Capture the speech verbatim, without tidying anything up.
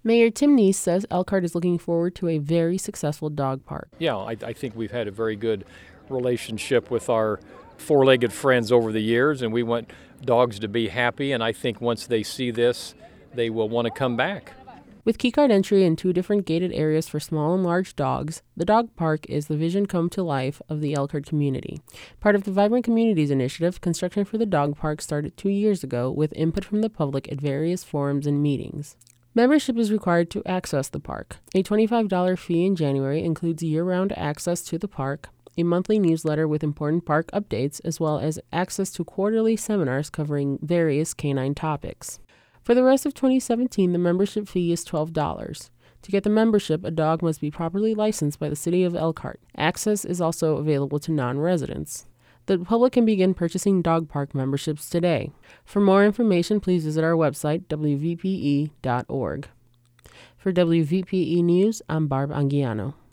Mayor Tim Neese says Elkhart is looking forward to a very successful dog park. Yeah, I, I think we've had a very good relationship with our four-legged friends over the years, and we want dogs to be happy, and I think once they see this, they will want to come back. With keycard entry and two different gated areas for small and large dogs, the dog park is the vision come to life of the Elkhart community. Part of the Vibrant Communities initiative, construction for the dog park started two years ago with input from the public at various forums and meetings. Membership is required to access the park. A twenty-five dollars fee in January includes year-round access to the park, a monthly newsletter with important park updates, as well as access to quarterly seminars covering various canine topics. For the rest of twenty seventeen, the membership fee is twelve dollars. To get the membership, a dog must be properly licensed by the City of Elkhart. Access is also available to non-residents. The public can begin purchasing dog park memberships today. For more information, please visit our website, w v p e dot org. For W V P E News, I'm Barb Anguiano.